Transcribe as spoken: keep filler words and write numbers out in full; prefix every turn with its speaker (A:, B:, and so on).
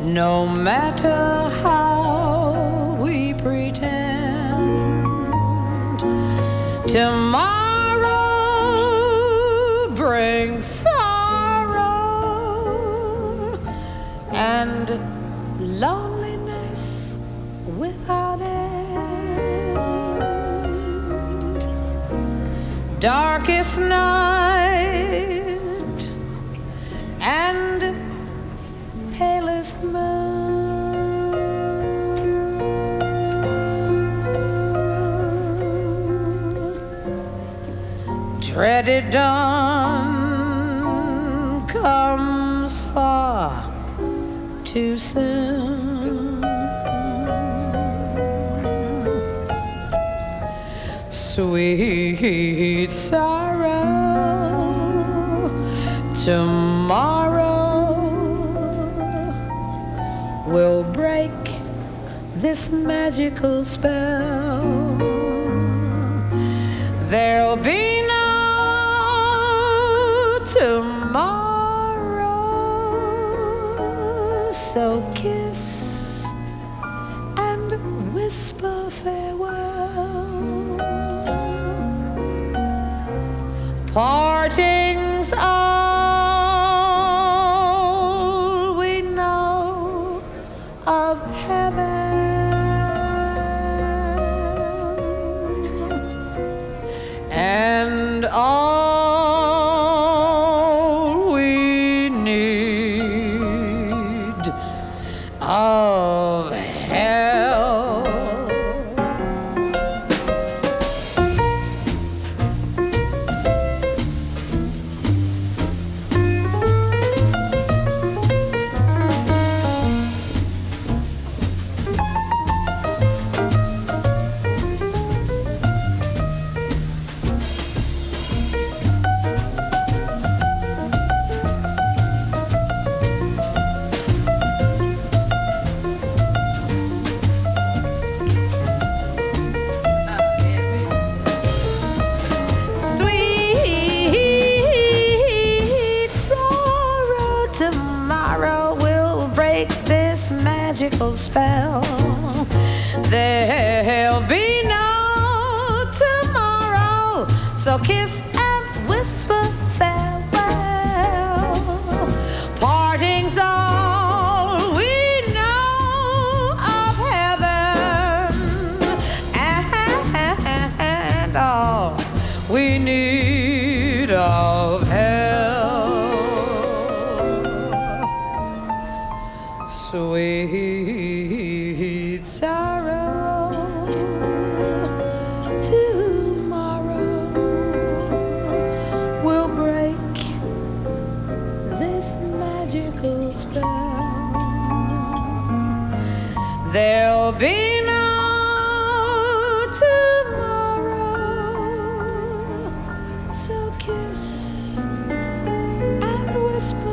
A: no matter how we pretend. Tomorrow brings sorrow and loneliness without end. Darkest night and palest moon, dreaded dawn comes far too soon. Sweet sorrow, tomorrow will break this magical spell. There'll be no tomorrow, so kiss and whisper farewell. Parting's all we know of heaven, and all we need of hell. Tomorrow will break this magical spell. There'll be no tomorrow, so kiss and whisper farewell. Parting's all we know of heaven, and all we need of hell. Sweet sorrow, tomorrow will break this magical spell. There'll be no tomorrow, so kiss and whisper